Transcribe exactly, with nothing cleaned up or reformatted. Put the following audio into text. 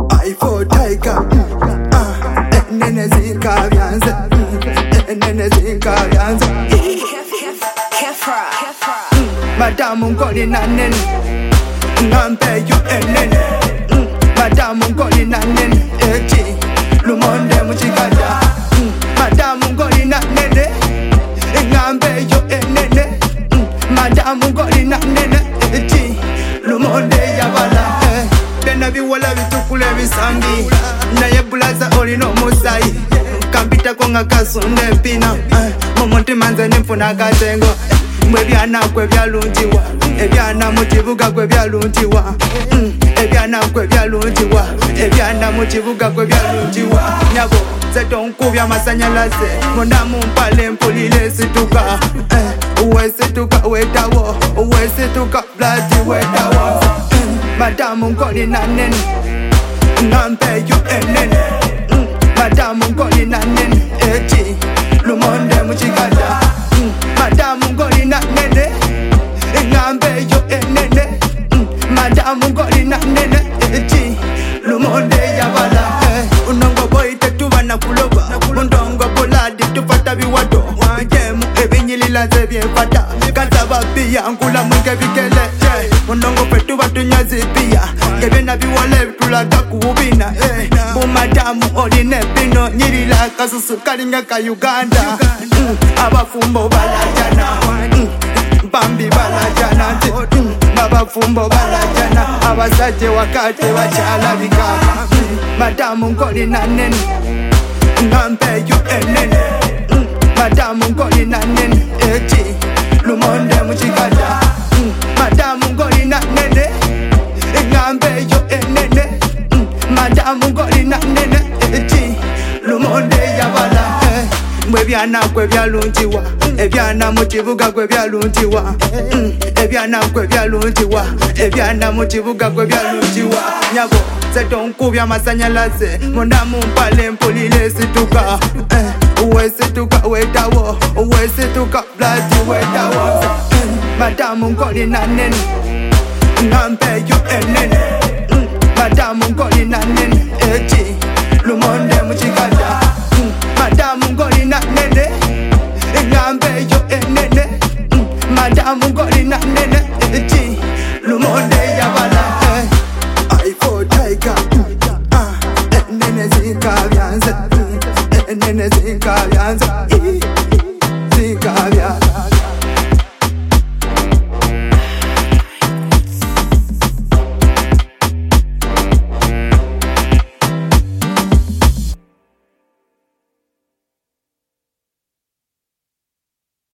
I for tiger. Nene zinka vyanze. Nene zinka vyanze. Madamu ngoni na nene. Ngampe yo enene. Madamu ngoni na nene. Eti lumonde muchikada. Madamu ngoni na nene. Ngampe yo enene. Madamu ngoni na nene. Eti lumonde yabala. Bena biwala bitukule bisambi. Na yebulaza oli no musai. Kampita konga kasunde pina. Momonti manze nifuna katengo. Mwe byana kwe byaluntiwa. Ebyana mukibuga kwe byaluntiwa. Ebyana kwe byaluntiwa. Ebyana mukibuga kwe byaluntiwa. Nyabo zeto nkubya masanyalaze. Munda mumpale mpulile situka. Uwe situka wetawo. Uwe situka bloody wetawo. Madamu ngoni na nene. Ngampe yo enene. Madamu ngoni na nene. Eti lumonde muchikada. Madamu ngoni na nene. Ngampe yo enene. Madamu ngoni na nene. Eti lumonde yabala. Unongo boy tetuba na kuloba. Mundongo boladi tufata biwato. Jemu ebinyilila zebye fata. Kazaba pia nkula mwinge bikele. Unongo petuba tunyazi pia. Gebena biwale tulaga kuubina. Bumadamu oline pino. Nyirila kasusu kalinga ka Uganda. Abafumbo balajana. Bambi balajana. Abafumbo balajana. Abasaje wakate wachala bikama. Madamu ngoni na nene. Ngampe yo enene. Madamu ngoni na nene. Eti lumonde muchikada. Madamu ngoni na nene. Ngampe yo enene. Madamu ngoni na nene. Eti lumonde yabala. Mwe byana kwe byaluntiwa. Ebyana mukibuga kwe byaluntiwa. Ebyana kwe byaluntiwa. Ebyana mukibuga kwe byaluntiwa. Nyabo zeto nkubya masanyalaze. Munda mumpale mpulile situka. Uwe situka wetawo. Uwe situka bloody wetawo. Madamu ngoni na nene. Ngampe yo enene.